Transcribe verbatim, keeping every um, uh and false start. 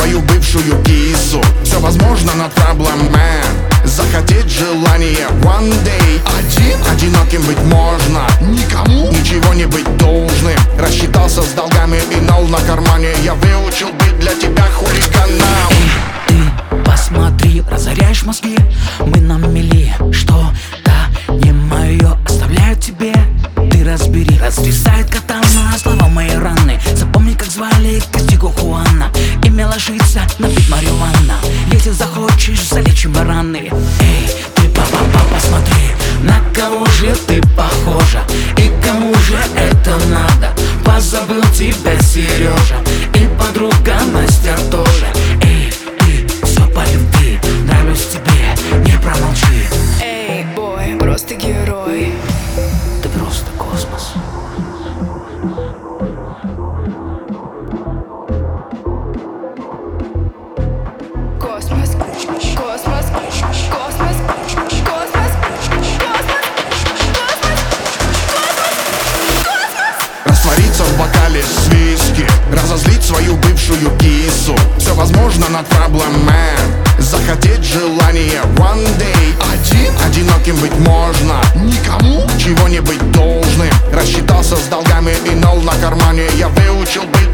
свою бывшую кису. Все возможно, not problem, man. Захотеть желание one day. Один, одиноким быть можно. Никому ничего не быть должным. Рассчитался с долгами и нол на кармане. Я выучил бит для тебя, хулиганам. Эй, ты посмотри, разоряешь мозги. Мы на мели, что-то не мое оставляю тебе. Ты разбери, разрезает катана слова мои раны. Запомни, как звали Костигу Хуана. Имя ложится на бит марихуана. Если захочешь, залечим раны. Эй, ты папа, посмотри, на кого же ты похожа и кому же это надо. Позабыл тебя Сережа и подруга Настя тоже. Эй, ты, все по любви, нравлюсь тебе, не промолчи. Эй, бой, просто герой. Ты просто космос. Космос, космос, космос, космос, космос, космос. Раствориться в бокале с виски. Разозлить свою бывшую кису. Все возможно, not problem, man. Захотеть желание one day. Один, одиноким быть можно. Никому ничего не быть должным. Рассчитался с долгами и нол на кармане. Я выучил быть